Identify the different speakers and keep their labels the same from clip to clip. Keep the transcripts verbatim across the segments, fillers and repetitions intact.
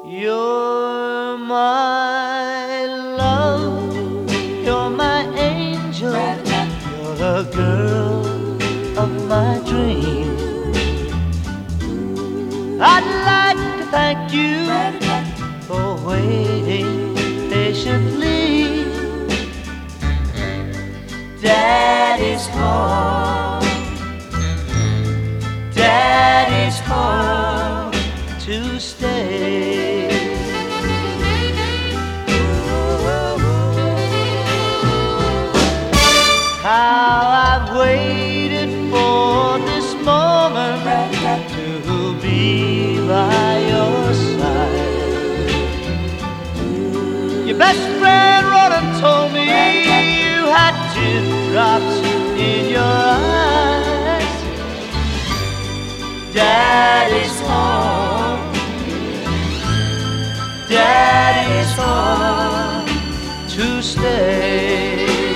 Speaker 1: You're my love, you're my angel, you're the girl of my dreams. I'd like to thank you for waiting patiently. Daddy's home, Daddy's home to stay. How I've waited for this moment to be by your side. Your best friend wrote and told me you had teardrops in your eyes. Daddy's home, Daddy's home to stay.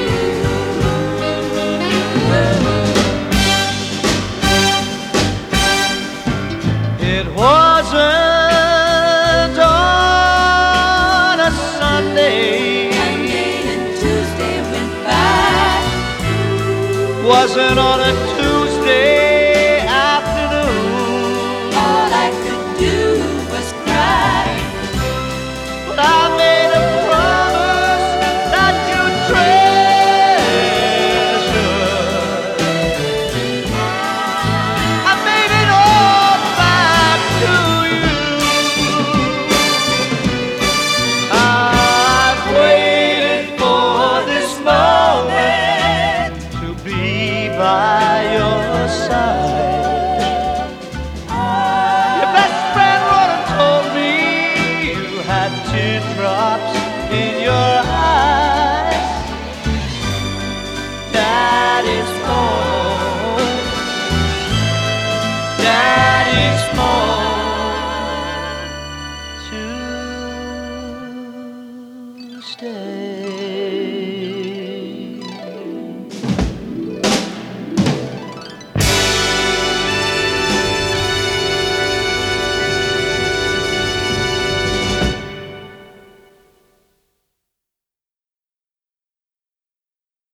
Speaker 1: It wasn't on a Sunday,
Speaker 2: Monday and Tuesday went by.
Speaker 1: wasn't on a Tuesday afternoon.
Speaker 2: All I could do was cry.
Speaker 1: But I made a promise that you'd treasure. I made it all back to you. I've waited for this moment to be by your side. Your best friend wrote and told me you had teardrops in your eyes. Daddy's home, Daddy's home to stay.